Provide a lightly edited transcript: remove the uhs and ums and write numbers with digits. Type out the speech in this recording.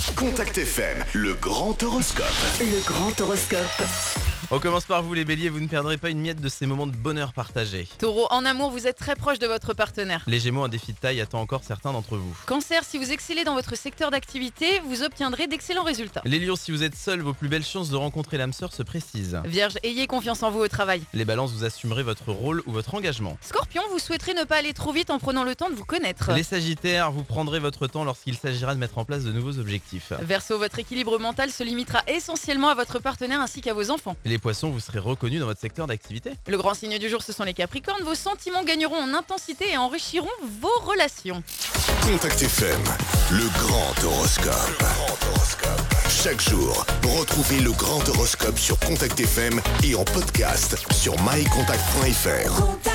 Contact FM, le grand horoscope. Le grand horoscope. On commence par vous les béliers, vous ne perdrez pas une miette de ces moments de bonheur partagés. Taureau, en amour, vous êtes très proche de votre partenaire. Les gémeaux, un défi de taille attend encore certains d'entre vous. Cancer, si vous excellez dans votre secteur d'activité, vous obtiendrez d'excellents résultats. Les lions, si vous êtes seuls, vos plus belles chances de rencontrer l'âme sœur se précisent. Vierge, ayez confiance en vous au travail. Les balances, vous assumerez votre rôle ou votre engagement. Scorpion, vous souhaiterez ne pas aller trop vite en prenant le temps de vous connaître. Les sagittaires, vous prendrez votre temps lorsqu'il s'agira de mettre en place de nouveaux objectifs. Verseau, votre équilibre mental se limitera essentiellement à votre partenaire ainsi qu'à vos enfants. Les poissons, vous serez reconnus dans votre secteur d'activité. Le grand signe du jour, ce sont les capricornes. Vos sentiments gagneront en intensité et enrichiront vos relations. Contact FM, le grand horoscope. Chaque jour, retrouvez le grand horoscope sur Contact FM et en podcast sur mycontact.fr.